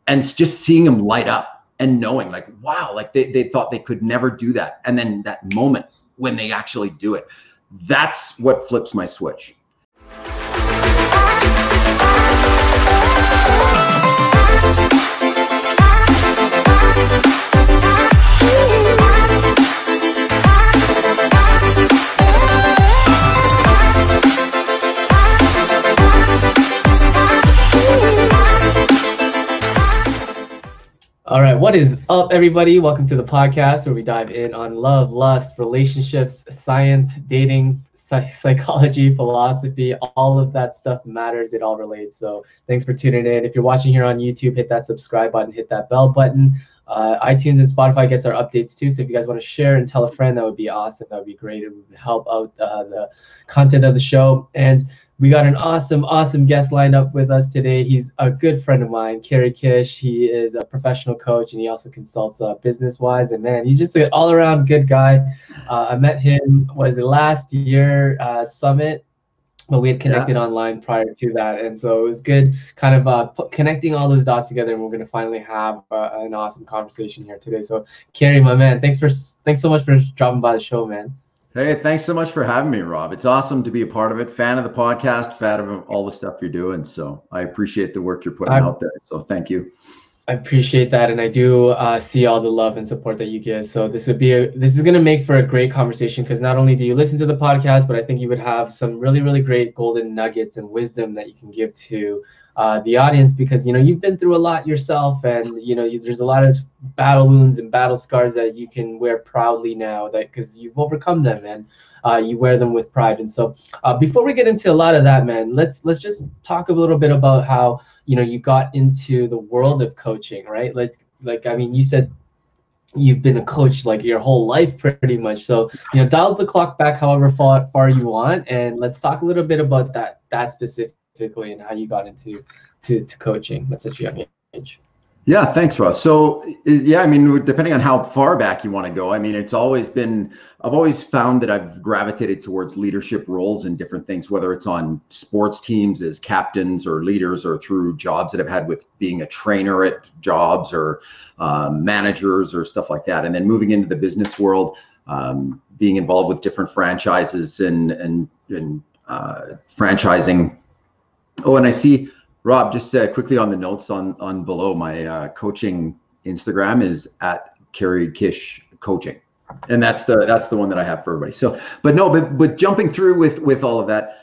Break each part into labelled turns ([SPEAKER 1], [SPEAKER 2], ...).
[SPEAKER 1] and just seeing them light up and knowing like, wow, like they thought they could never do that. And then that moment when they actually do it, that's what flips my switch.
[SPEAKER 2] All right, what is up, everybody? Welcome to the podcast where we dive in on love, lust, relationships, science, dating, psychology, philosophy. All of that stuff matters. It all relates. So thanks for tuning in. If you're watching here on YouTube, hit that subscribe button, hit that bell button. iTunes and Spotify gets our updates too. So if you guys want to share and tell a friend, that would be awesome. That would be great. It would help out the content of the show. And we got an awesome guest lined up with us today. He's a good friend of mine, Kerry Kish. He is a professional coach and he also consults business-wise. And man, he's just an all-around good guy. I met him, last year Summit, but we had connected online prior to that. And so it was good kind of connecting all those dots together. And we're going to finally have an awesome conversation here today. So Kerry, my man, thanks so much for dropping by the show, man.
[SPEAKER 1] Hey, thanks so much for having me, Rob. It's awesome to be a part of it. Fan of the podcast, fan of all the stuff you're doing. So I appreciate the work you're putting out there. So thank you.
[SPEAKER 2] I appreciate that. And I do see all the love and support that you give. So this is going to make for a great conversation because not only do you listen to the podcast, but I think you would have some really, really great golden nuggets and wisdom that you can give to the audience because, you've been through a lot yourself and, there's a lot of battle wounds and battle scars that you can wear proudly now because you've overcome them and you wear them with pride. And so before we get into a lot of that, man, let's just talk a little bit about how, you got into the world of coaching, right? You said you've been a coach like your whole life pretty much. So, dial the clock back however far you want. And let's talk a little bit about that specifically and how you got into coaching at such a young age.
[SPEAKER 1] Yeah, thanks, Ross. So, depending on how far back you want to go, I've always found that I've gravitated towards leadership roles in different things, whether it's on sports teams as captains or leaders or through jobs that I've had with being a trainer at jobs or managers or stuff like that. And then moving into the business world, being involved with different franchises and franchising. Oh, and I see, Rob, just quickly on the notes on below, my coaching Instagram is at Kerry Kish Coaching, and that's the one that I have for everybody. So, but jumping through with all of that,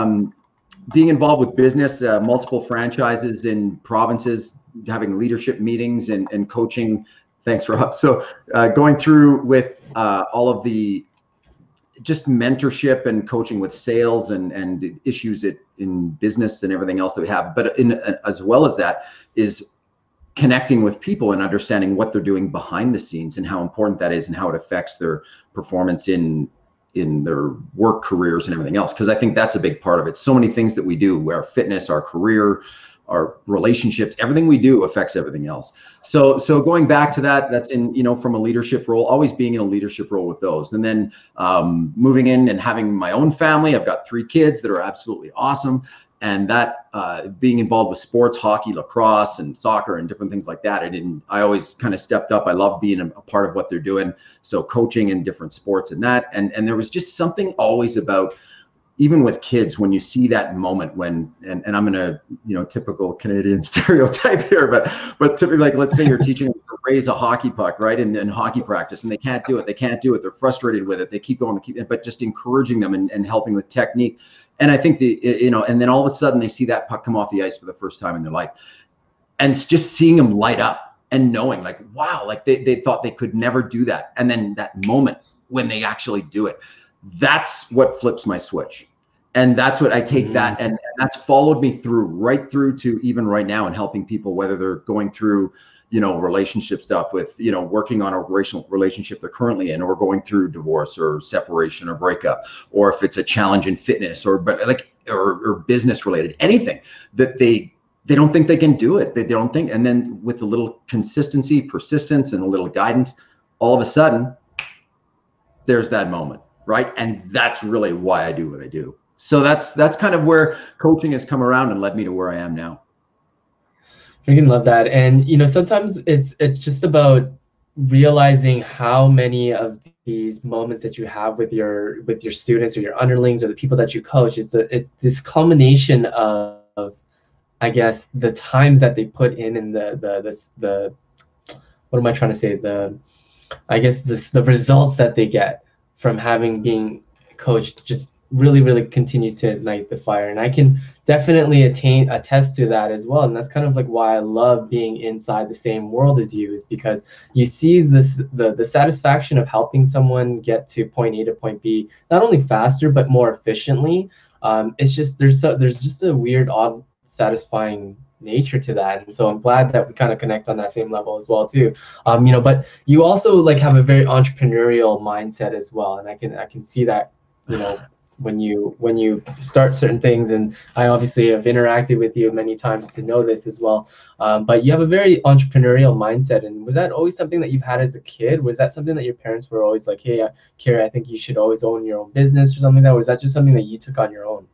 [SPEAKER 1] being involved with business, multiple franchises in provinces, having leadership meetings and coaching. Thanks, Rob. So, going through with all of the just mentorship and coaching with sales and issues in business and everything else that we have. But as well as that is connecting with people and understanding what they're doing behind the scenes and how important that is and how it affects their performance in their work careers and everything else. Because I think that's a big part of it. So many things that we do, our fitness, our career, our relationships, everything we do affects everything else. So going back to that's in, from a leadership role, always being in a leadership role with those. And then moving in and having my own family. I've got 3 kids that are absolutely awesome. And that being involved with sports, hockey, lacrosse, and soccer and different things like that. I always kind of stepped up. I love being a part of what they're doing. So coaching in different sports and that. And there was just something always about, even with kids, when you see that moment when, and I'm in a, typical Canadian stereotype here, but typically, like, let's say you're teaching them to raise a hockey puck, right? In hockey practice, and they can't do it. They're frustrated with it. They keep going, but just encouraging them and helping with technique. And I think and then all of a sudden they see that puck come off the ice for the first time in their life. And it's just seeing them light up and knowing like, wow, like they thought they could never do that. And then that moment when they actually do it, that's what flips my switch. And that's what I take that. And that's followed me right through to even right now and helping people, whether they're going through, relationship stuff with, working on a relationship they're currently in, or going through divorce or separation or breakup, or if it's a challenge in fitness or business related, anything that they don't think they can do it. They don't think. And then with a little consistency, persistence, and a little guidance, all of a sudden there's that moment, right? And that's really why I do what I do. So that's kind of where coaching has come around and led me to where I am now.
[SPEAKER 2] Freaking love that. And sometimes it's just about realizing how many of these moments that you have with your students or your underlings or the people that you coach it's this culmination of, I guess, the times that they put in and the what am I trying to say, I guess the results that they get from having being coached just really continues to ignite the fire. And I can definitely attest to that as well. And that's kind of like why I love being inside the same world as you, is because you see the satisfaction of helping someone get to point A to point B, not only faster but more efficiently. It's just there's just a weird, odd, satisfying nature to that. And so I'm glad that we kind of connect on that same level as well too. But you also like have a very entrepreneurial mindset as well, and I can see that when you start certain things. And I obviously have interacted with you many times to know this as well. But you have a very entrepreneurial mindset. And was that always something that you've had as a kid? Was that something that your parents were always like, hey, Kerry, I think you should always own your own business or something like that? Or was that just something that you took on your own?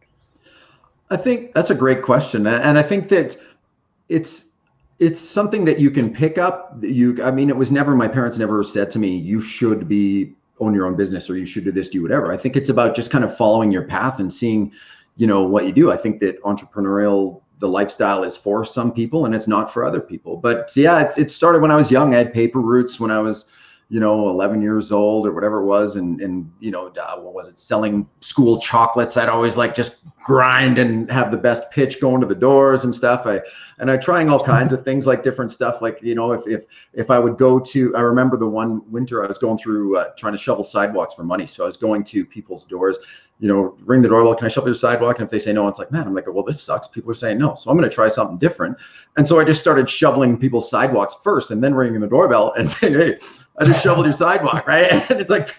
[SPEAKER 1] I think that's a great question. And I think that it's something that you can pick up. I mean, it was never, my parents never said to me, you should own your own business, or you should do this, do whatever. I think it's about just kind of following your path and seeing, what you do. I think that the lifestyle is for some people and it's not for other people. But yeah, it started when I was young. I had paper routes when I was, 11 years old or whatever it was. And what was it? Selling school chocolates. I'd always like just grind and have the best pitch going to the doors and stuff. I trying all kinds of things, like different stuff. Like, if I would go to, I remember the one winter I was going through trying to shovel sidewalks for money. So I was going to people's doors, ring the doorbell, can I shovel your sidewalk? And if they say no, it's like, man, I'm like, well, this sucks. People are saying no. So I'm going to try something different. And so I just started shoveling people's sidewalks first and then ringing the doorbell and saying, hey, I just shoveled your sidewalk, right? And it's like,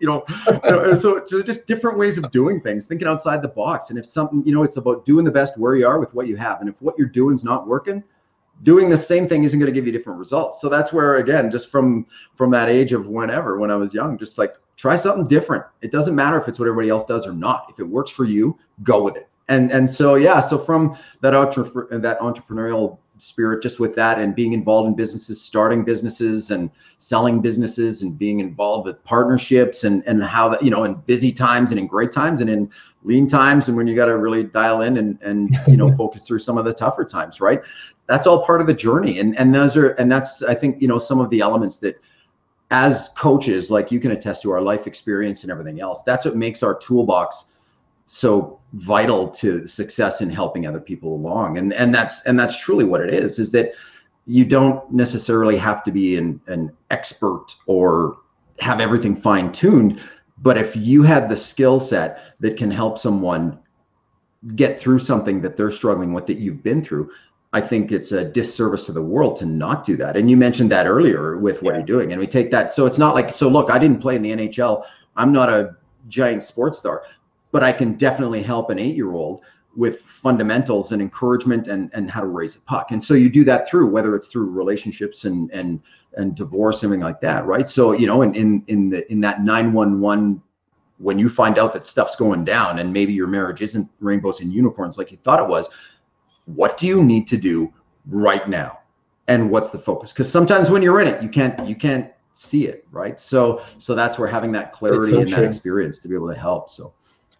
[SPEAKER 1] so just different ways of doing things, thinking outside the box. And if something, it's about doing the best where you are with what you have. And if what you're doing is not working, doing the same thing isn't going to give you different results. So that's where, again, just from that age of when I was young, just like try something different. It doesn't matter if it's what everybody else does or not. If it works for you, go with it. And so, yeah, so from that entrepreneurial spirit, just with that, and being involved in businesses, starting businesses and selling businesses, and being involved with partnerships, and how that, in busy times and in great times and in lean times, and when you got to really dial in and focus through some of the tougher times, right? That's all part of the journey. And that's, I think, some of the elements that, as coaches, like you can attest to, our life experience and everything else, that's what makes our toolbox so vital to success in helping other people along. And that's truly what it is that you don't necessarily have to be an expert or have everything fine-tuned, but if you have the skill set that can help someone get through something that they're struggling with, that you've been through, I think it's a disservice to the world to not do that. And you mentioned that earlier with what you're doing, and we take that. So it's not like, so look, I didn't play in the NHL. I'm not a giant sports star, but I can definitely help an 8-year-old with fundamentals and encouragement and how to raise a puck. And so you do that through, whether it's through relationships and divorce, something like that, right? So, in that 911, when you find out that stuff's going down and maybe your marriage isn't rainbows and unicorns like you thought it was, what do you need to do right now? And what's the focus? Because sometimes when you're in it, you can't see it, right? So that's where having that clarity and that experience to be able to help. So.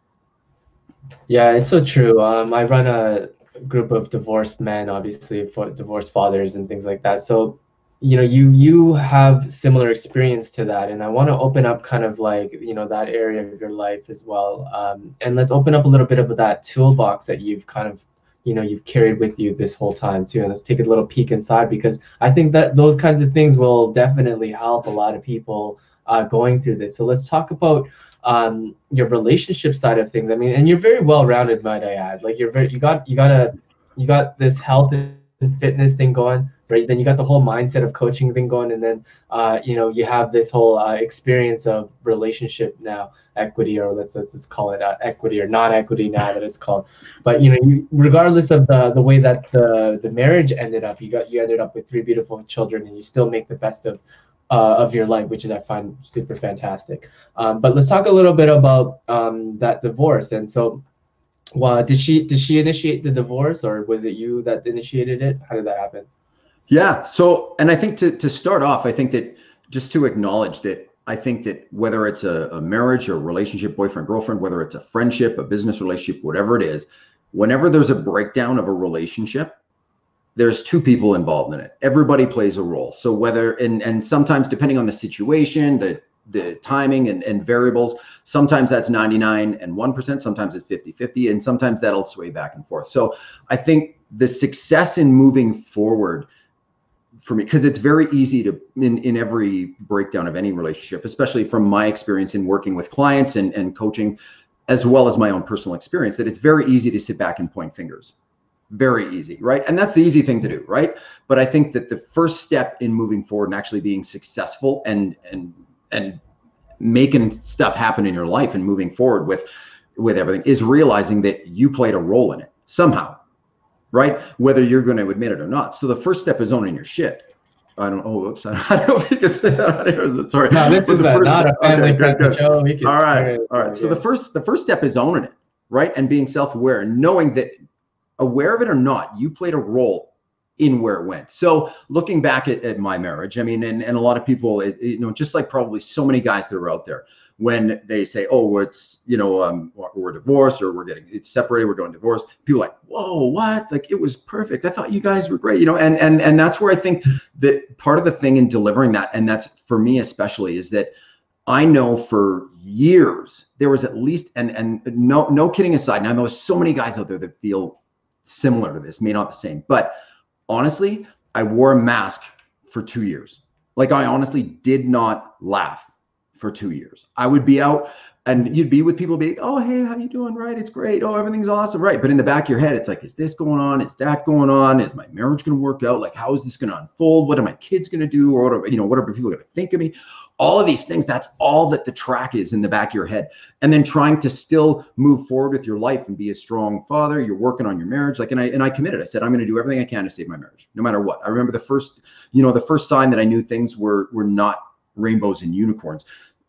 [SPEAKER 2] Yeah, it's so true. I run a group of divorced men, obviously, for divorced fathers and things like that. So, you have similar experience to that, and I want to open up kind of like, that area of your life as well. And let's open up a little bit of that toolbox that you've kind of, you've carried with you this whole time too. And let's take a little peek inside, because I think that those kinds of things will definitely help a lot of people going through this. So let's talk about your relationship side of things. I mean, and you're very well-rounded, might I add. Like you got this health and fitness thing going, right? Then you got the whole mindset of coaching thing going, and then you have this whole experience of relationship now, equity, or let's call it equity or non-equity now that it's called. But regardless of the way that the marriage ended up, you ended up with 3 beautiful children, and you still make the best of your life, which is, I find, super fantastic. But let's talk a little bit about that divorce. And so, did she initiate the divorce, or was it you that initiated it? How did that happen?
[SPEAKER 1] Yeah. So, and I think to start off, I think that just to acknowledge that I think that whether it's a marriage or a relationship, boyfriend, girlfriend, whether it's a friendship, a business relationship, whatever it is, whenever there's a breakdown of a relationship, there's two people involved in it. Everybody plays a role. So whether, and sometimes depending on the situation, the timing and variables, sometimes that's 99 and 1%, sometimes it's 50-50, and sometimes that'll sway back and forth. So I think the success in moving forward for me, because it's very easy to in every breakdown of any relationship, especially from my experience in working with clients and coaching, as well as my own personal experience, that it's very easy to sit back and point fingers. Very easy, right? And that's the easy thing to do, right? But I think that the first step in moving forward and actually being successful and making stuff happen in your life and moving forward with everything is realizing that you played a role in it somehow, right? Whether you're going to admit it or not. So the first step is owning your shit. I don't. Oh, oops! I don't know if you can say that on here. Sorry.
[SPEAKER 2] No, this is not a family friendly show.
[SPEAKER 1] All right. So the first step is owning it, right? And being self-aware and knowing that, aware of it or not, you played a role in where it went. So looking back at my marriage, I mean, and a lot of people, just like probably so many guys that are out there, when they say, oh, it's, we're divorced or it's separated, we're going divorced, people are like, whoa, what? Like, it was perfect. I thought you guys were great, and that's where I think that part of the thing in delivering that, and that's for me especially, is that I know for years there was at least, and no kidding aside, and I know there's so many guys out there that feel similar to this, may not the same, but honestly, I wore a mask for 2 years. Like, I honestly did not laugh for 2 years. I would be out and you'd be with people being, oh, hey, how you doing? Right. It's great. Oh, everything's awesome. Right. But in the back of your head, it's like, is this going on? Is that going on? Is my marriage going to work out? Like, how is this going to unfold? What are my kids going to do? Or what are people going to think of me? All of these things, that's all that the track is in the back of your head. And then trying to still move forward with your life and be a strong father. You're working on your marriage. Like, and I committed. I said, I'm going to do everything I can to save my marriage, no matter what. I remember the first sign that I knew things were not rainbows and unicorns.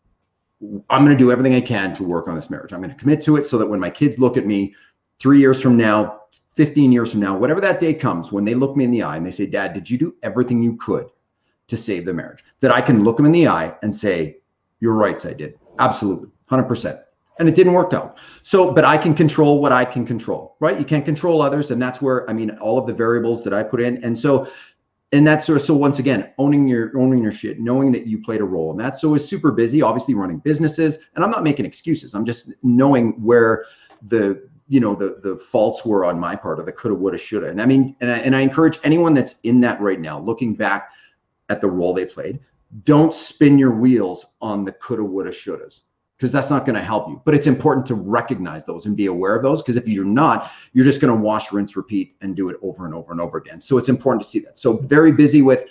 [SPEAKER 1] I'm going to do everything I can to work on this marriage. I'm going to commit to it so that when my kids look at me 3 years from now, 15 years from now, whatever that day comes, when they look me in the eye and they say, Dad, did you do everything you could to save the marriage? That I can look them in the eye and say, you're right, I did. Absolutely. 100%. And it didn't work out. So, but I can control what I can control, right? You can't control others. And that's where, all of the variables that I put in. And so, and that's sort of, so once again, owning your shit, knowing that you played a role in that. So it's super busy, obviously running businesses, and I'm not making excuses. I'm just knowing where the faults were on my part, or the coulda, woulda, shoulda. And I encourage anyone that's in that right now, looking back at the role they played, don't spin your wheels on the coulda, woulda, shouldas, because that's not going to help you. But it's important to recognize those and be aware of those, because if you're not, you're just going to wash, rinse, repeat, and do it over and over and over again. So it's important to see that. So very busy with,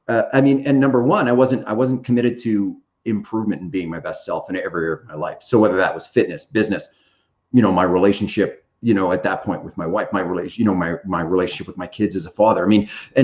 [SPEAKER 1] and number one, I wasn't committed to improvement and being my best self in every area of my life. So whether that was fitness, business, my relationship, at that point with my wife, my relationship with my kids as a father. And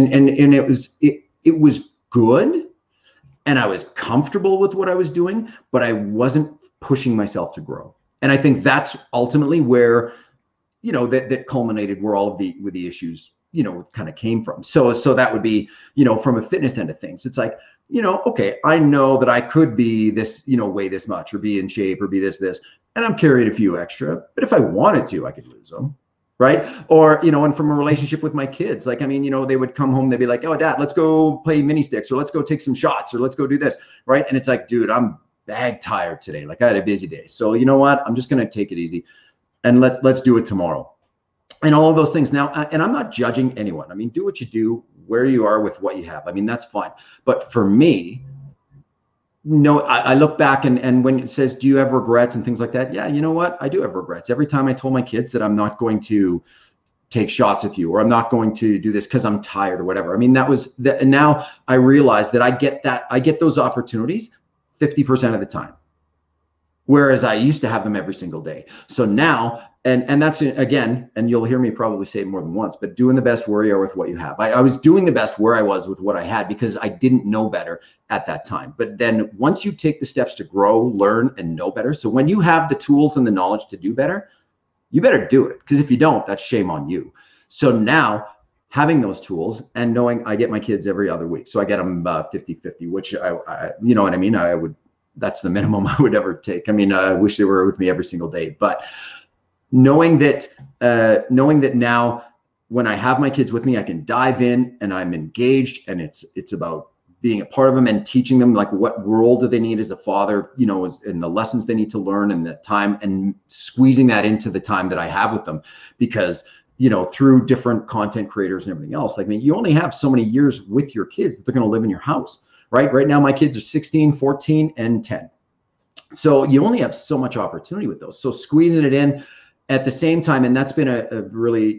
[SPEAKER 1] it was good, and I was comfortable with what I was doing, but I wasn't pushing myself to grow. And I think that's ultimately where, that culminated, where all of the issues, kind of came from. So that would be, from a fitness end of things, it's like, okay, I know that I could be this, weigh this much, or be in shape, or be this, and I'm carrying a few extra, but if I wanted to, I could lose them. Right. Or, and from a relationship with my kids, like, they would come home, they'd be like, oh, Dad, let's go play mini sticks, or let's go take some shots, or let's go do this. Right. And it's like, dude, I'm bag tired today. Like, I had a busy day. So you know what? I'm just going to take it easy and let's do it tomorrow. And all of those things now. And I'm not judging anyone. Do what you do, where you are with what you have. That's fine. But for me, no, I look back and when it says, do you have regrets and things like that? Yeah, you know what? I do have regrets. Every time I told my kids that I'm not going to take shots with you, or I'm not going to do this because I'm tired or whatever. That was that. And now I realize that I get those opportunities 50% of the time, whereas I used to have them every single day. So now, and that's, again, and you'll hear me probably say it more than once, but doing the best where you are with what you have. I was doing the best where I was with what I had, because I didn't know better at that time. But then once you take the steps to grow, learn, and know better, so when you have the tools and the knowledge to do better, you better do it. Because if you don't, that's shame on you. So now having those tools and knowing I get my kids every other week. So I get them 50-50, which I you know what I mean? That's the minimum I would ever take. I mean, I wish they were with me every single day, but knowing that now when I have my kids with me, I can dive in and I'm engaged, and it's about being a part of them and teaching them like what role do they need as a father, you know, and the lessons they need to learn and the time, and squeezing that into the time that I have with them. Because, you know, through different content creators and everything else, like, I mean, you only have so many years with your kids that they're going to live in your house, right? Right now, my kids are 16, 14, and 10. So you only have so much opportunity with those. So squeezing it in at the same time, and that's been a really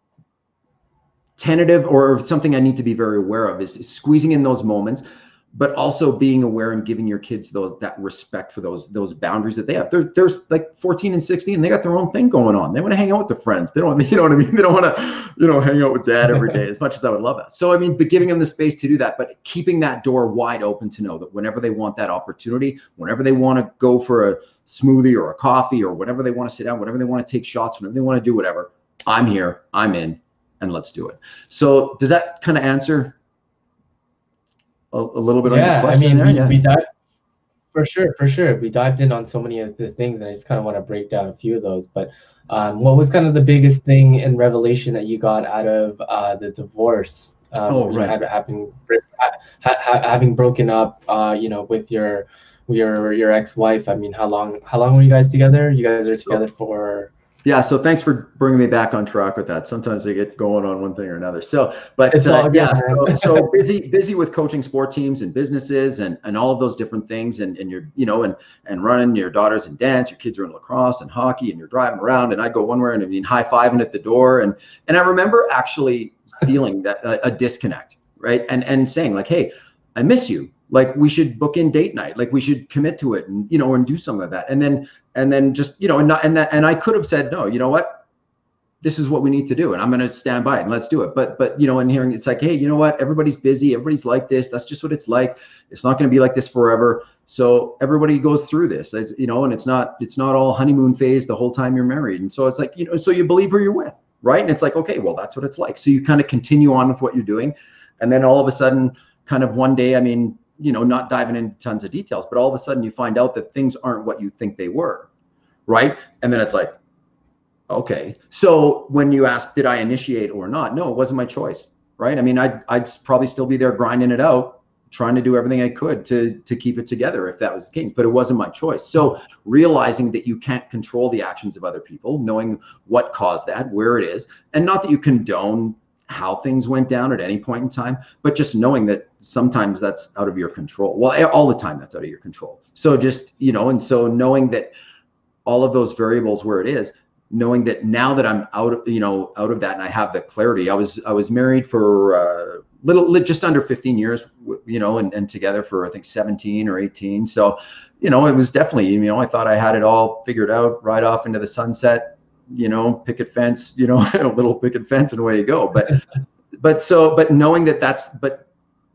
[SPEAKER 1] tentative, or something I need to be very aware of, is squeezing in those moments, but also being aware and giving your kids that respect for those boundaries that they have. There's like 14 and 16, and they got their own thing going on. They want to hang out with their friends. They don't, you know what I mean? They don't want to, you know, hang out with dad every day, as much as I would love that. So, I mean, but giving them the space to do that, but keeping that door wide open to know that whenever they want that opportunity, whenever they want to go for a smoothie or a coffee, or whenever they want to sit down, whenever they want to take shots, whenever they want to do whatever, I'm here, I'm in, and let's do it. So does that kind of answer a little bit on your question?
[SPEAKER 2] I mean,
[SPEAKER 1] there?
[SPEAKER 2] we dived, for sure. We dived in on so many of the things, and I just kind of want to break down a few of those. But what was kind of the biggest thing in revelation that you got out of the divorce?
[SPEAKER 1] Right.
[SPEAKER 2] Having broken up, you know, with your ex-wife. I mean, how long were you guys together? You guys are together for...
[SPEAKER 1] Yeah, so thanks for bringing me back on track with that. Sometimes I get going on one thing or another. So, but
[SPEAKER 2] it's all good,
[SPEAKER 1] yeah, so busy with coaching sport teams and businesses and all of those different things, and you're, you know, and running your daughters in dance, your kids are in lacrosse and hockey, and you're driving around, and I go one way, and I mean high-fiving at the door, and I remember actually feeling that a disconnect, right? And saying like, hey, I miss you. Like, we should book in date night. Like, we should commit to it, and, you know, and do something like that. And then just, you know, and I could have said, no, you know what, this is what we need to do, and I'm going to stand by it, and let's do it. But, you know, and hearing it's like, hey, you know what, everybody's busy. Everybody's like this. That's just what it's like. It's not going to be like this forever. So everybody goes through this, it's, you know, and it's not all honeymoon phase the whole time you're married. And so it's like, you know, so you believe who you're with, right? And it's like, okay, well, that's what it's like. So you kind of continue on with what you're doing. And then all of a sudden, kind of one day, I mean, you know, not diving into tons of details, but all of a sudden you find out that things aren't what you think they were, right? And then it's like, okay. So when you ask, did I initiate or not? No, it wasn't my choice, right? I mean, I'd probably still be there grinding it out, trying to do everything I could to keep it together if that was the case, but it wasn't my choice. So realizing that you can't control the actions of other people, knowing what caused that, where it is, and not that you condone how things went down at any point in time, but just knowing that sometimes that's out of your control. Well, all the time that's out of your control. So just, you know, and so knowing that all of those variables where it is, knowing that now that I'm out of that, and I have the clarity. I was married for just under 15 years, you know, and together for I think 17 or 18. So, you know, it was definitely, you know, I thought I had it all figured out, right off into the sunset, you know, picket fence, you know, a little picket fence, and away you go. But knowing that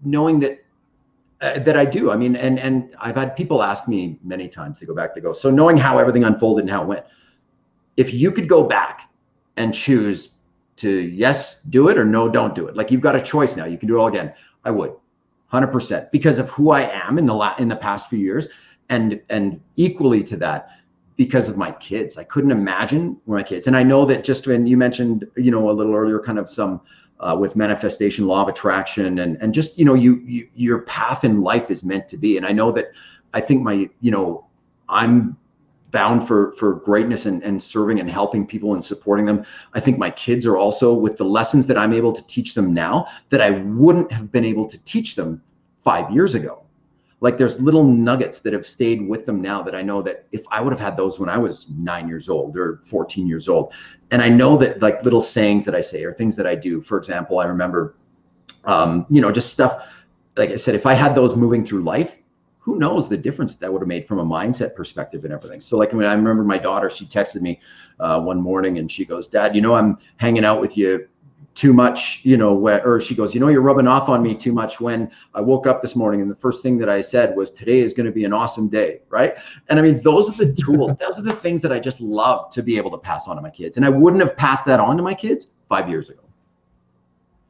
[SPEAKER 1] that I do, I mean, and I've had people ask me many times, so knowing how everything unfolded and how it went, if you could go back and choose to, yes, do it, or no, don't do it. Like, you've got a choice now, you can do it all again. I would 100%, because of who I am in the past few years, and equally to that, because of my kids. I couldn't imagine my kids. And I know that, just when you mentioned, you know, a little earlier, kind of some with manifestation, law of attraction, and just, you know, your path in life is meant to be. And I know that, I think I'm bound for greatness and serving and helping people and supporting them. I think my kids are also, with the lessons that I'm able to teach them now, that I wouldn't have been able to teach them 5 years ago. Like, there's little nuggets that have stayed with them now that I know that if I would have had those when I was 9 years old or 14 years old, and I know that, like, little sayings that I say or things that I do, for example, I remember, you know, just stuff, like I said, if I had those moving through life, who knows the difference that would have made from a mindset perspective and everything. So, like, when I remember my daughter, she texted me one morning and she goes, "Dad, you know, I'm hanging out with you too much, you know," or she goes, "You know, you're rubbing off on me too much when I woke up this morning and the first thing that I said was, today is going to be an awesome day," right? And I mean, those are the tools, those are the things that I just love to be able to pass on to my kids. And I wouldn't have passed that on to my kids 5 years ago.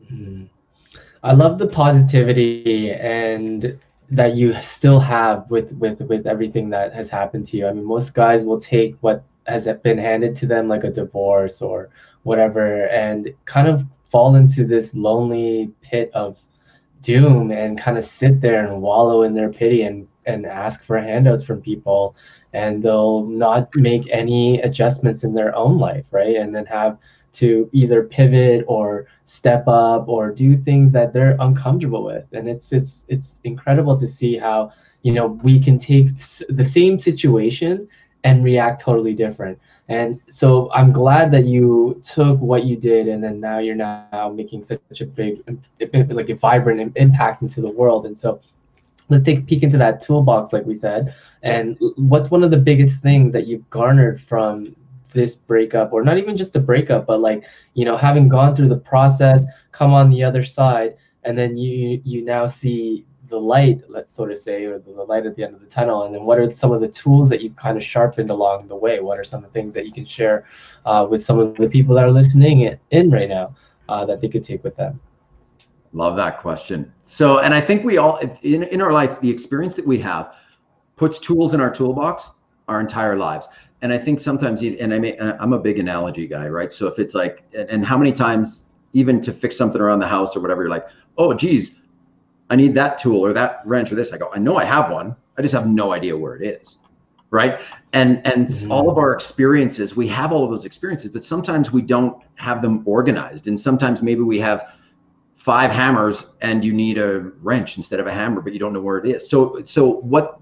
[SPEAKER 2] Mm. I love the positivity and that you still have with everything that has happened to you. I mean, most guys will take what has been handed to them, like a divorce or whatever, and kind of fall into this lonely pit of doom and kind of sit there and wallow in their pity and ask for handouts from people, and they'll not make any adjustments in their own life, right? And then have to either pivot or step up or do things that they're uncomfortable with. And it's incredible to see how, you know, we can take the same situation and react totally different. And so I'm glad that you took what you did, and then now you're now making such a big, like a vibrant impact into the world. And so let's take a peek into that toolbox, like we said. And what's one of the biggest things that you've garnered from this breakup, or not even just a breakup, but like, you know, having gone through the process, come on the other side, and then you now see the light, let's sort of say, or the light at the end of the tunnel. And then what are some of the tools that you've kind of sharpened along the way? What are some of the things that you can share with some of the people that are listening in right now that they could take with them?
[SPEAKER 1] Love that question. So, and I think we all, in our life, the experience that we have puts tools in our toolbox our entire lives. And I think sometimes, and I'm a big analogy guy, right? So if it's like, and how many times, even to fix something around the house or whatever, you're like, oh, geez, I need that tool or that wrench or this. I go, I know I have one. I just have no idea where it is, right? And all of our experiences, we have all of those experiences, but sometimes we don't have them organized. And sometimes maybe we have 5 hammers and you need a wrench instead of a hammer, but you don't know where it is. So what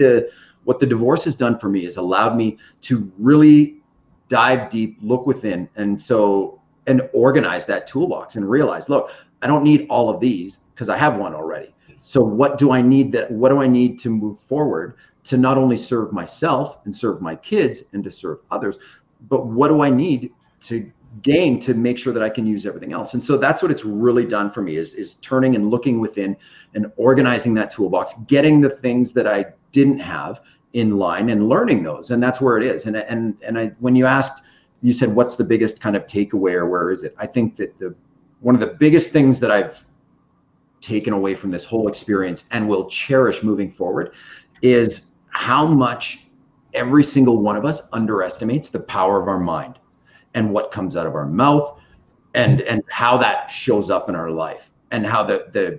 [SPEAKER 1] the divorce has done for me is allowed me to really dive deep, look within, and organize that toolbox and realize, look, I don't need all of these because I have one already. So what do I need to move forward to not only serve myself and serve my kids and to serve others, but what do I need to gain to make sure that I can use everything else? And so that's what it's really done for me is turning and looking within and organizing that toolbox, getting the things that I didn't have in line and learning those. And that's where it is. And when you asked, you said, what's the biggest kind of takeaway or where is it? I think that one of the biggest things that I've taken away from this whole experience and will cherish moving forward is how much every single one of us underestimates the power of our mind and what comes out of our mouth and how that shows up in our life, and how the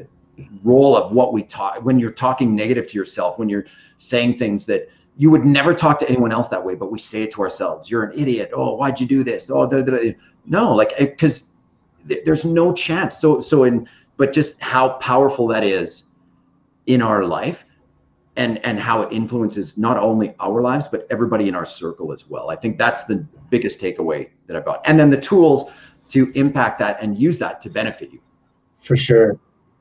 [SPEAKER 1] role of what we talk, when you're talking negative to yourself, when you're saying things that you would never talk to anyone else that way, but we say it to ourselves. You're an idiot. Oh, why'd you do this? Oh, no, like, because there's no chance. But just how powerful that is in our life, and how it influences not only our lives, but everybody in our circle as well. I think that's the biggest takeaway that I've got. And then the tools to impact that and use that to benefit you.
[SPEAKER 2] For sure.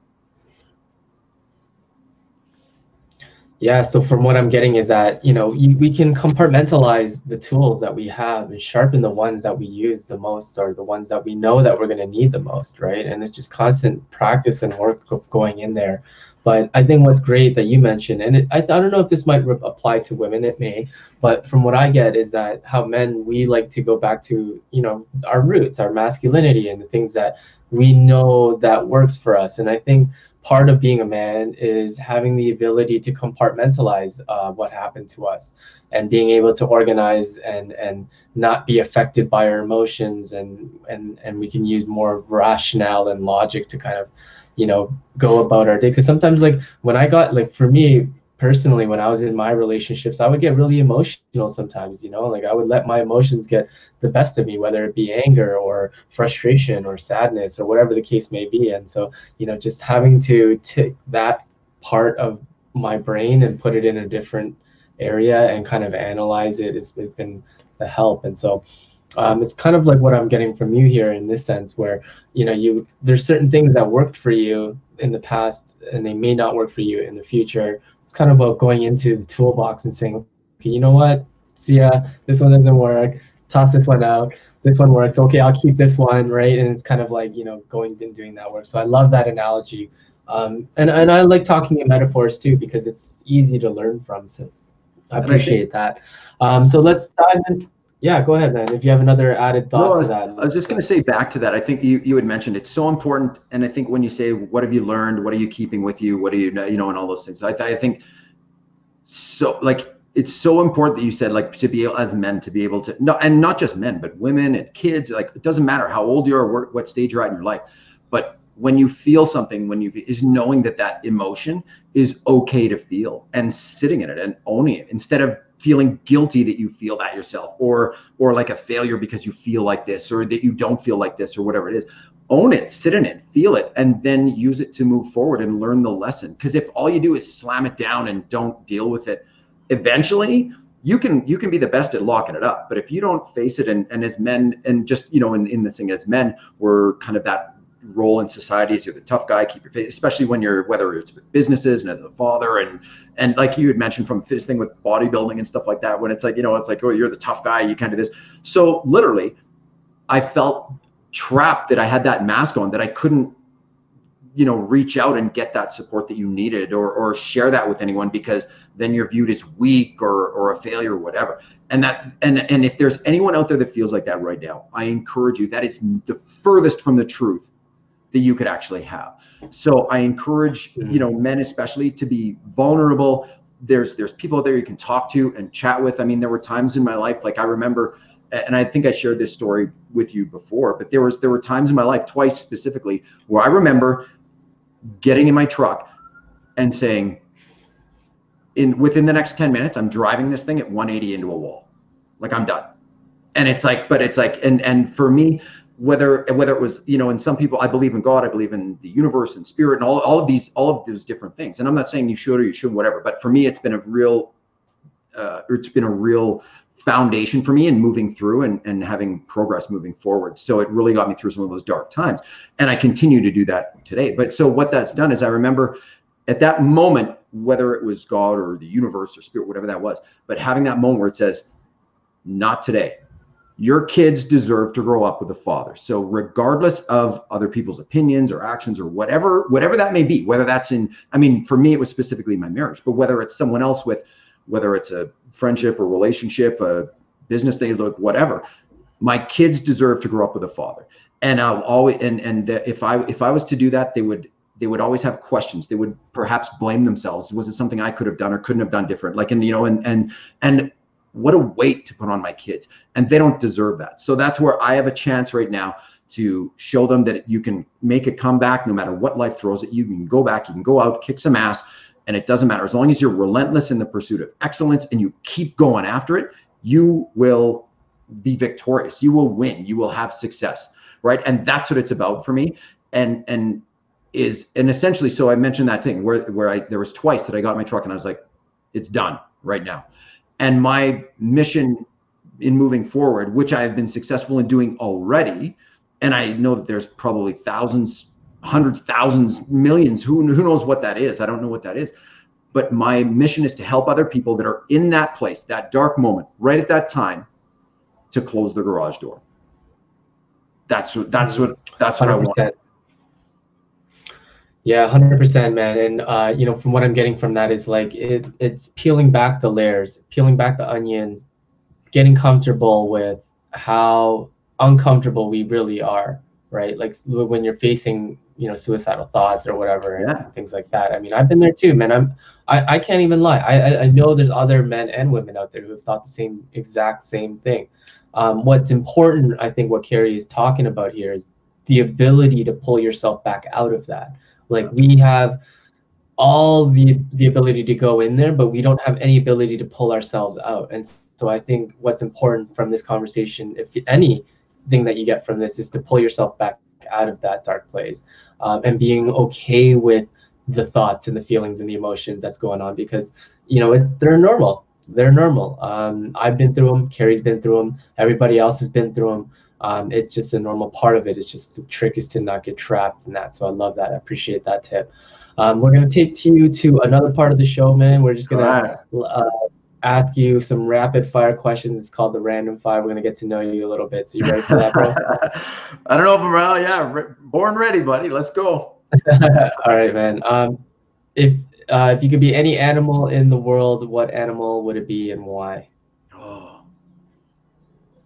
[SPEAKER 2] Yeah, so from what I'm getting is that, you know, we can compartmentalize the tools that we have and sharpen the ones that we use the most, or the ones that we know that we're going to need the most, right? And it's just constant practice and work going in there. But I think what's great that you mentioned, and I don't know if this might apply to women, it may, but from what I get is that how men, we like to go back to, you know, our roots, our masculinity, and the things that we know that works for us. And I think part of being a man is having the ability to compartmentalize what happened to us, and being able to organize and not be affected by our emotions, and we can use more rationale and logic to kind of, you know, go about our day. Because sometimes, like, when I got, like, for me personally, when I was in my relationships, I would get really emotional sometimes, you know, like I would let my emotions get the best of me, whether it be anger or frustration or sadness or whatever the case may be. And so, you know, just having to take that part of my brain and put it in a different area and kind of analyze it has been the help. And so it's kind of like what I'm getting from you here in this sense, where, you know, there's certain things that worked for you in the past and they may not work for you in the future. It's kind of about going into the toolbox and saying, okay, you know what, see ya, this one doesn't work, toss this one out, this one works, okay, I'll keep this one, right? And it's kind of like, you know, going and doing that work. So I love that analogy. And I like talking in metaphors too, because it's easy to learn from. So I appreciate that. So let's dive in. Yeah, go ahead, man. If you have another added thought to that.
[SPEAKER 1] I was just going to say back to that. I think you had mentioned it's so important, and I think when you say what have you learned, what are you keeping with you, what do you know, and all those things. I think so. Like it's so important that you said like to be able, as men, to be able to and not just men, but women and kids. Like it doesn't matter how old you are, or what stage you're at in your life, but when you feel something, is knowing that emotion is okay to feel and sitting in it and owning it instead of feeling guilty that you feel that yourself, or like a failure because you feel like this, or that you don't feel like this, or whatever it is. Own it, sit in it, feel it, and then use it to move forward and learn the lesson. Because if all you do is slam it down and don't deal with it, eventually you can be the best at locking it up. But if you don't face it, and as men, and just in this thing as men, we're kind of that role in society is you're the tough guy, keep your face, especially when you're, whether it's with businesses and as a father, and like you had mentioned from this thing with bodybuilding and stuff like that, when it's like, it's like, oh, you're the tough guy, you can't do this. So literally I felt trapped that I had that mask on, that I couldn't reach out and get that support that you needed, or share that with anyone, because then you're viewed as weak or a failure or whatever. And if there's anyone out there that feels like that right now, I encourage you, that is the furthest from the truth that you could actually have. So I encourage, men especially, to be vulnerable. There's people out there you can talk to and chat with. I mean, there were times in my life, like I remember, and I think I shared this story with you before, but there were times in my life, twice specifically, where I remember getting in my truck and saying, within the next 10 minutes, I'm driving this thing at 180 into a wall. Like, I'm done. And it's like, and for me, whether it was, and some people, I believe in God, I believe in the universe and spirit and all of those different things. And I'm not saying you should or you shouldn't, whatever, but for me, it's been a real foundation for me in moving through and having progress moving forward. So it really got me through some of those dark times. And I continue to do that today. But so what that's done is, I remember at that moment, whether it was God or the universe or spirit, whatever that was, but having that moment where it says, not today. Your kids deserve to grow up with a father. So regardless of other people's opinions or actions or whatever that may be, whether that's for me, it was specifically my marriage, but whether it's someone else, whether it's a friendship or relationship, a business they look, whatever, my kids deserve to grow up with a father. And I'll always, if I was to do that, they would always have questions. They would perhaps blame themselves. Was it something I could have done or couldn't have done different? Like, and what a weight to put on my kids, and they don't deserve that. So that's where I have a chance right now to show them that you can make a comeback no matter what life throws at you. You can go back, you can go out, kick some ass, and it doesn't matter. As long as you're relentless in the pursuit of excellence and you keep going after it, you will be victorious. You will win. You will have success, right? And that's what it's about for me. And essentially, so I mentioned that thing where there was twice that I got in my truck and I was like, it's done right now. And my mission in moving forward, which I have been successful in doing already, and I know that there's probably thousands, hundreds, thousands, millions, who knows what that is. I don't know what that is. But my mission is to help other people that are in that place, that dark moment, right at that time, to close the garage door. That's what I want.
[SPEAKER 2] Yeah, 100%, man. And from what I'm getting from that is like it's peeling back the layers, peeling back the onion, getting comfortable with how uncomfortable we really are, right? Like when you're facing, suicidal thoughts or whatever, and things like that. I mean, I've been there too, man. I can't even lie. I know there's other men and women out there who have thought the exact same thing. What's important, I think, what Carrie is talking about here is the ability to pull yourself back out of that. Like we have all the ability to go in there, but we don't have any ability to pull ourselves out. And so I think what's important from this conversation, if anything that you get from this, is to pull yourself back out of that dark place, and being okay with the thoughts and the feelings and the emotions that's going on, because they're normal. They're normal. I've been through them. Carrie's been through them. Everybody else has been through them. It's just a normal part of it. It's just the trick is to not get trapped in that. So I love that. I appreciate that tip. We're going to take you to another part of the show, man. We're just going to ask you some rapid fire questions. It's called the Random Fire. We're going to get to know you a little bit. So you ready for that, bro?
[SPEAKER 1] I don't know if I'm around. Yeah, born ready, buddy. Let's go.
[SPEAKER 2] All right, man. If you could be any animal in the world, what animal would it be and why?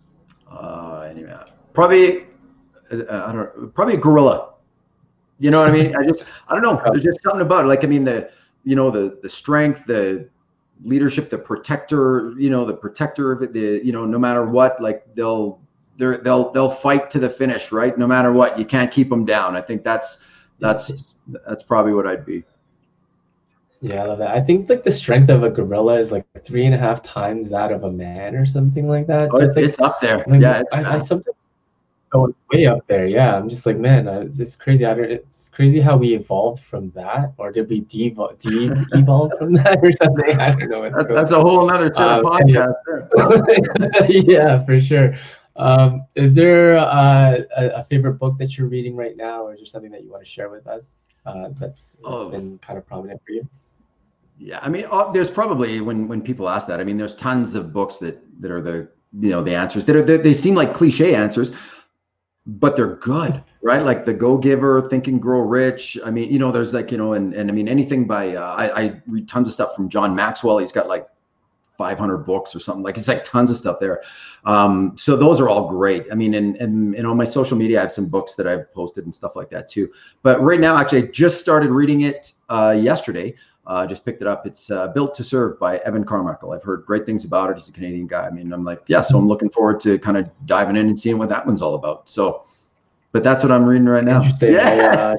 [SPEAKER 1] Anyway, probably I don't probably a gorilla. You know what I mean? I don't know. There's just something about it. Like, I mean, the strength, the leadership, the protector, the protector of it, no matter what, like they'll fight to the finish, right? No matter what, you can't keep them down. I think that's probably what I'd be.
[SPEAKER 2] Yeah, I love that. I think like the strength of a gorilla is like 3.5 times that of a man or something like that.
[SPEAKER 1] So it's up there.
[SPEAKER 2] Like,
[SPEAKER 1] yeah,
[SPEAKER 2] I sometimes go way up there. Yeah, I'm just like, man, it's crazy. It's crazy how we evolved from that, or did we de-evolve from that or something? I don't know.
[SPEAKER 1] That's a whole another set of podcasts there.
[SPEAKER 2] Yeah, for sure. Is there a favorite book that you're reading right now, or is there something that you want to share with us that's been kind of prominent for you?
[SPEAKER 1] Yeah, I mean, there's probably when people ask that, I mean, there's tons of books that are the answers they seem like cliche answers, but they're good, right? Like The Go-Giver, Think and Grow Rich. I mean, there's like, and I mean, anything by, I read tons of stuff from John Maxwell. He's got like 500 books or something. Like, it's like tons of stuff there. So those are all great. I mean, and on my social media, I have some books that I've posted and stuff like that too. But right now, actually, I just started reading it yesterday. Just picked it up. It's Built to Serve by Evan Carmichael. I've heard great things about it. He's a Canadian guy. I mean, I'm like, yeah, so I'm looking forward to kind of diving in and seeing what that one's all about. So, but that's what I'm reading right now.
[SPEAKER 2] Interesting.
[SPEAKER 1] Yes.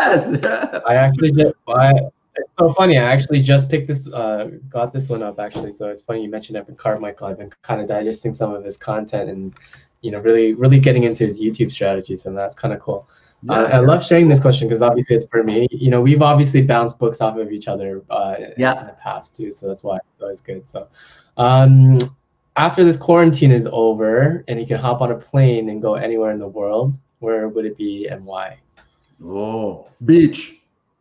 [SPEAKER 2] I actually it's so funny. I actually just picked this, got this one up actually. So it's funny you mentioned Evan Carmichael. I've been kind of digesting some of his content and, really getting into his YouTube strategies, and that's kind of cool. I love sharing this question because obviously it's for me. We've obviously bounced books off of each other in the past too, so that's why it's always good. So after this quarantine is over and you can hop on a plane and go anywhere in the world, where would it be and why?
[SPEAKER 1] Oh, beach.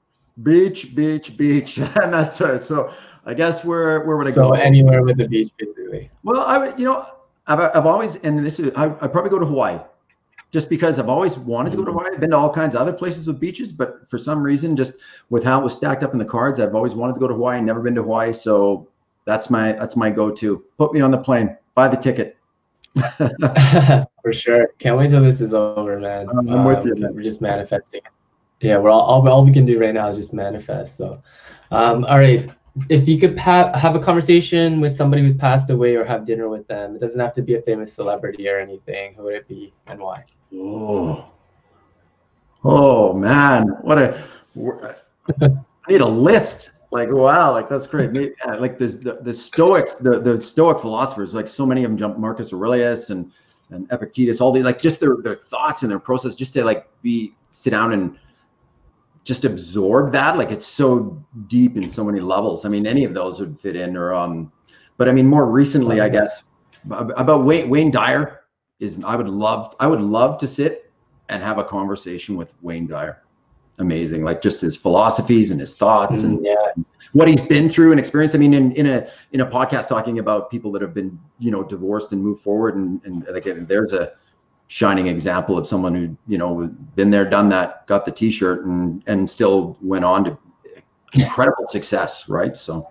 [SPEAKER 1] And that's right. So I guess where would I go?
[SPEAKER 2] So anywhere with the beach, basically.
[SPEAKER 1] Well, I would, I've always, and this is, I'd probably go to Hawaii. Just because I've always wanted to go to Hawaii. I've been to all kinds of other places with beaches, but for some reason, just with how it was stacked up in the cards, I've always wanted to go to Hawaii, never been to Hawaii. So that's my go-to. Put me on the plane, buy the ticket.
[SPEAKER 2] For sure. Can't wait till this is over, man.
[SPEAKER 1] I'm with you, man.
[SPEAKER 2] We're just manifesting. Yeah, we're all we can do right now is just manifest. So, all right. If you could have a conversation with somebody who's passed away or have dinner with them, it doesn't have to be a famous celebrity or anything. Who would it be and why?
[SPEAKER 1] Oh man, I need a list. Like, wow, like that's great. Like the Stoics, the Stoic philosophers, like so many of them jump Marcus Aurelius and Epictetus, all these, like just their thoughts and their process, just to like sit down and just absorb that. Like it's so deep in so many levels. I mean, any of those would fit in, but I mean, more recently, I guess about Wayne Dyer I would love to sit and have a conversation with Wayne Dyer. Amazing. Like just his philosophies and his thoughts and what he's been through and experienced. I mean, in a podcast talking about people that have been, divorced and moved forward. And again, there's a shining example of someone who, been there, done that, got the t-shirt and still went on to incredible success. Right. So.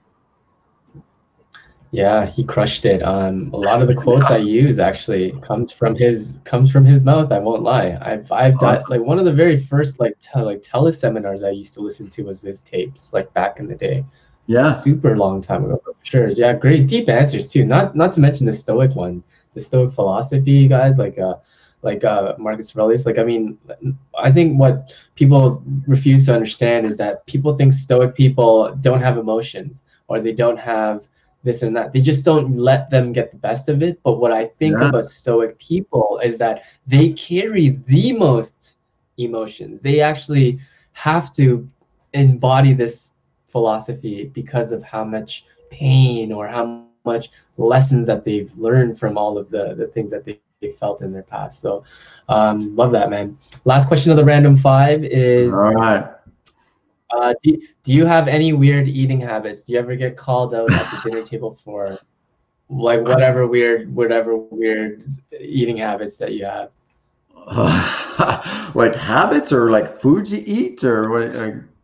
[SPEAKER 1] Yeah,
[SPEAKER 2] he crushed it. A lot of the quotes I use actually comes from his mouth. I won't lie. I've done like one of the very first teleseminars I used to listen to was his tapes, like back in the day.
[SPEAKER 1] Yeah,
[SPEAKER 2] super long time ago. For sure. Yeah, great deep answers too. Not to mention the Stoic one, the Stoic philosophy, guys. Like Marcus Aurelius. Like, I mean, I think what people refuse to understand is that people think Stoic people don't have emotions or they don't have this and that. They just don't let them get the best of it. But what I think about Stoic people is that they carry the most emotions. They actually have to embody this philosophy because of how much pain or how much lessons that they've learned from all of the things that they felt in their past. So love that, man. Last question of the random 5 is,
[SPEAKER 1] all right.
[SPEAKER 2] Do you have any weird eating habits? Do you ever get called out at the dinner table for like whatever weird eating habits that you have?
[SPEAKER 1] Like habits or like foods you eat or what?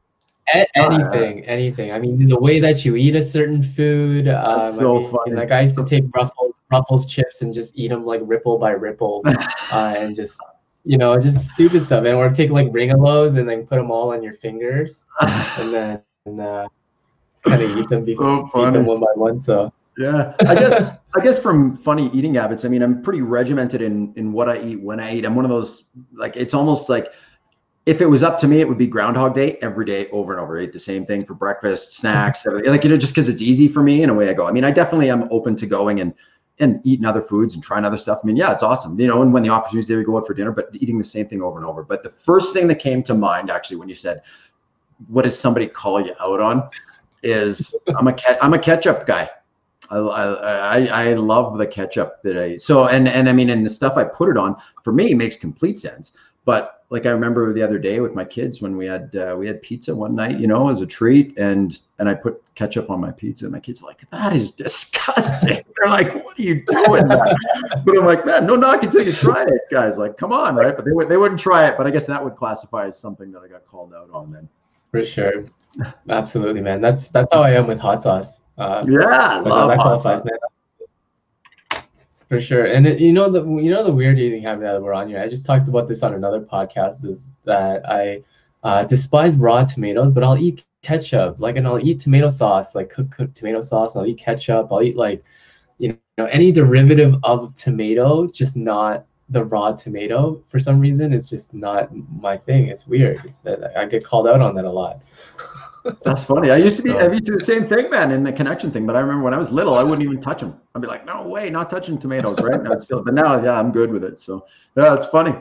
[SPEAKER 2] Anything. I mean, the way that you eat a certain food.
[SPEAKER 1] That's
[SPEAKER 2] I
[SPEAKER 1] so
[SPEAKER 2] mean,
[SPEAKER 1] funny.
[SPEAKER 2] like I used to take Ruffles chips and just eat them like ripple by ripple, and just just stupid stuff. And or take like Ringolos and then put them all on your fingers, and then kind of eat them,
[SPEAKER 1] So
[SPEAKER 2] eat them
[SPEAKER 1] funny.
[SPEAKER 2] one by one. So
[SPEAKER 1] Yeah, I guess from funny eating habits, I mean, I'm pretty regimented in what I eat when I eat. I'm one of those, like, it's almost like if it was up to me, it would be Groundhog Day every day, over and over. I eat the same thing for breakfast, snacks, everything. Like, just because it's easy for me, and away I go. I mean, I definitely am open to going and eating other foods and trying other stuff. I mean, yeah, it's awesome, and when the opportunity's there, we go out for dinner, but eating the same thing over and over. But the first thing that came to mind, actually, when you said, what does somebody call you out on, is I'm a ketchup guy. I love the ketchup that and I mean, and the stuff I put it on, for me, makes complete sense. But like, I remember the other day with my kids when we had pizza one night, as a treat, and I put ketchup on my pizza, and my kids are like, that is disgusting. They're like, what are you doing, man? But I'm like, man, no knock until you try it, guys. Like, come on, right? But they wouldn't try it. But I guess that would classify as something that I got called out on then.
[SPEAKER 2] For sure, absolutely, man. That's how I am with hot sauce.
[SPEAKER 1] Yeah, love
[SPEAKER 2] that
[SPEAKER 1] hot
[SPEAKER 2] qualifies,
[SPEAKER 1] sauce.
[SPEAKER 2] man. For sure. And the weird eating habit that we're on here, I just talked about this on another podcast, is that I despise raw tomatoes, but I'll eat ketchup, and I'll eat tomato sauce, like cooked tomato sauce, and I'll eat ketchup, I'll eat any derivative of tomato, just not the raw tomato. For some reason, it's just not my thing. It's weird. It's that I get called out on that a lot.
[SPEAKER 1] That's funny. I used to do the same thing, man, in the connection thing. But I remember when I was little, I wouldn't even touch them. I'd be like, no way, not touching tomatoes, right? But now, yeah, I'm good with it. So yeah, it's funny.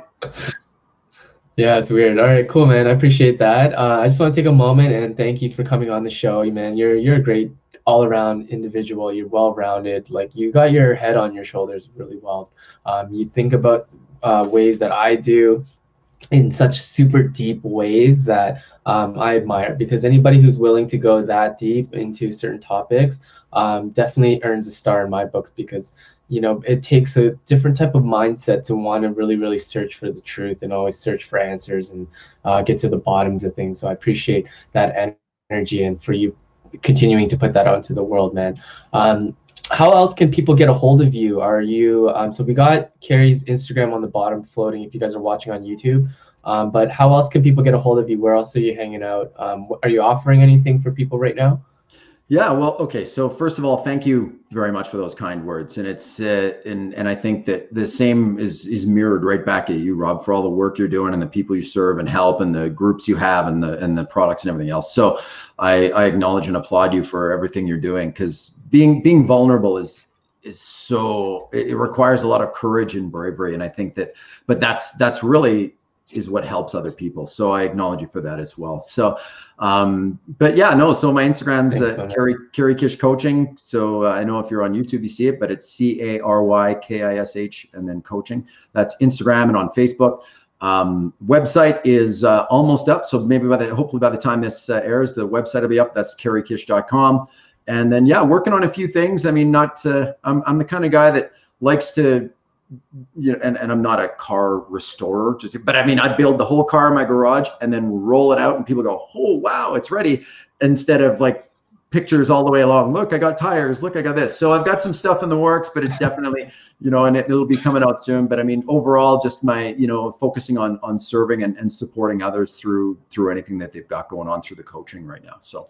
[SPEAKER 2] Yeah, it's weird. All right, cool, man. I appreciate that. I just want to take a moment and thank you for coming on the show, man. You're a great all-around individual. You're well-rounded. Like, you got your head on your shoulders really well. You think about ways that I do in such super deep ways that I admire, because anybody who's willing to go that deep into certain topics definitely earns a star in my books, because it takes a different type of mindset to want to really, really search for the truth and always search for answers and get to the bottom of things. So I appreciate that energy, and for you continuing to put that out into the world, man. How else can people get a hold of you? Are you so we got Kerry's Instagram on the bottom floating if you guys are watching on YouTube, but how else can people get a hold of you? Where else are you hanging out? Are you offering anything for people right now?
[SPEAKER 1] Yeah, well, okay. So first of all, thank you very much for those kind words, and it's and I think that the same is mirrored right back at you, Rob, for all the work you're doing and the people you serve and help and the groups you have and the products and everything else. So I acknowledge and applaud you for everything you're doing, because being vulnerable is so, it requires a lot of courage and bravery, and I think that, but that's really is what helps other people. So I acknowledge you for that as well. So, but yeah, no, so my Instagram's Kerry Kish Coaching. So I know if you're on YouTube, you see it, but it's CARYKISH and then coaching. That's Instagram and on Facebook. Website is almost up. So maybe hopefully by the time this airs, the website will be up. That's kerrykish.com. And then, yeah, working on a few things. I mean, I'm the kind of guy that likes to, and I'm not a car restorer, but I mean, I build the whole car in my garage and then roll it out and people go, oh, wow, it's ready. Instead of like pictures all the way along. Look, I got tires. Look, I got this. So I've got some stuff in the works, but it's definitely, and it'll be coming out soon. But I mean, overall, just my, focusing on serving and supporting others through anything that they've got going on through the coaching right now. So.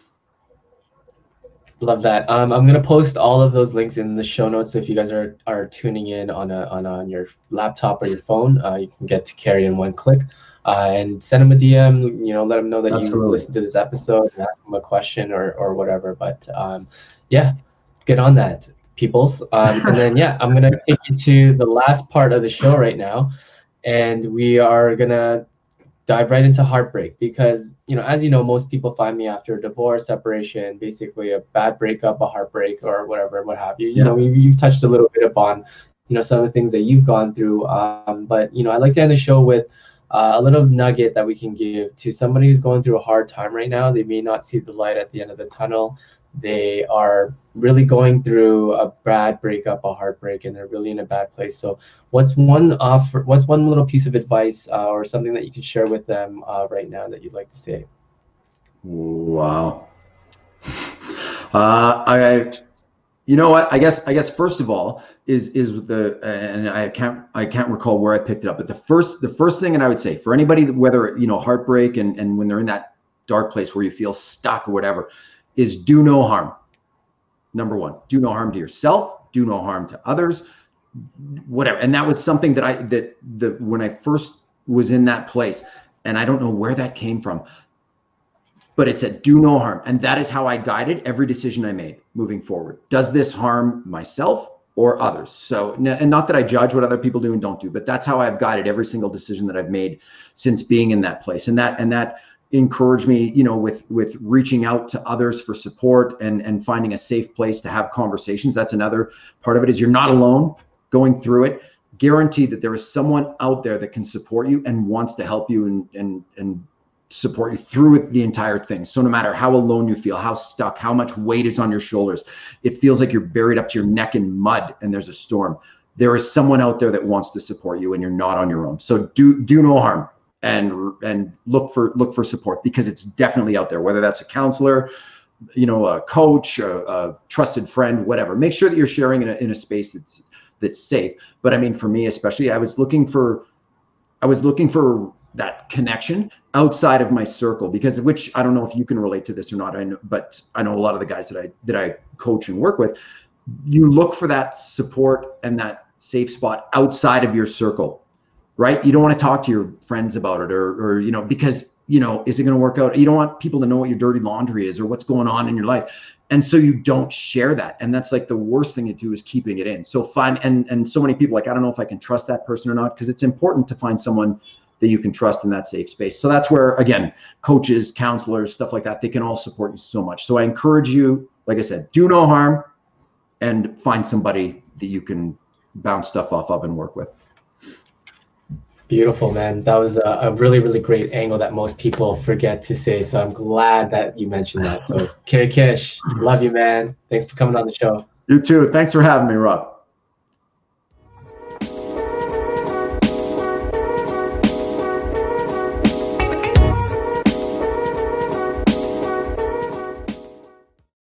[SPEAKER 2] Love that. I'm going to post all of those links in the show notes. So if you guys are tuning in on your laptop or your phone, you can get to Kerry in one click, and send him a DM, let him know that you listened to this episode and ask him a question or whatever. But yeah, get on that, peoples. And then, yeah, I'm going to take you to the last part of the show right now. And we are going to dive right into heartbreak, because as you know, most people find me after a divorce, separation, basically a bad breakup, a heartbreak, or whatever, what have you. You've touched a little bit upon some of the things that you've gone through, but I like to end the show with a little nugget that we can give to somebody who's going through a hard time right now. They may not see the light at the end of the tunnel. They are really going through a bad breakup, a heartbreak, and they're really in a bad place. So what's one little piece of advice or something that you can share with them right now that you'd like to say?
[SPEAKER 1] Wow. You know what? I guess first of all is and I can't recall where I picked it up, but the first thing, and I would say for anybody, whether heartbreak and when they're in that dark place where you feel stuck or whatever, is do no harm. Number one, do no harm to yourself, do no harm to others, whatever. And that was something that when I first was in that place, and I don't know where that came from, but it said do no harm. And that is how I guided every decision I made moving forward. Does this harm myself or others? So, and not that I judge what other people do and don't do, but that's how I've guided every single decision that I've made since being in that place. And that encouraged me, with reaching out to others for support and finding a safe place to have conversations. That's another part of it, is you're not alone going through it. Guaranteed that there is someone out there that can support you and wants to help you and support you through the entire thing. So no matter how alone you feel, how stuck, how much weight is on your shoulders, it feels like you're buried up to your neck in mud and there's a storm, there is someone out there that wants to support you and you're not on your own. So do no harm and look for support, because it's definitely out there, whether that's a counselor, a coach, a trusted friend, whatever. Make sure that you're sharing in a space that's safe. But I mean, for me especially, I was looking for that connection outside of my circle, which I don't know if you can relate to this or not. But I know a lot of the guys that I coach and work with, you look for that support and that safe spot outside of your circle, right? You don't want to talk to your friends about it or because, is it going to work out? You don't want people to know what your dirty laundry is or what's going on in your life. And so you don't share that. And that's like the worst thing to do, is keeping it in. So and so many people, like, I don't know if I can trust that person or not, because it's important to find someone that you can trust in that safe space. So that's where, again, coaches, counselors, stuff like that, they can all support you so much. So I encourage you, like I said, do no harm and find somebody that you can bounce stuff off of and work with.
[SPEAKER 2] Beautiful, man. That was a really, really great angle that most people forget to say. So I'm glad that you mentioned that. So Kerry Kish, love you, man. Thanks for coming on the show.
[SPEAKER 1] You too. Thanks for having me, Rob.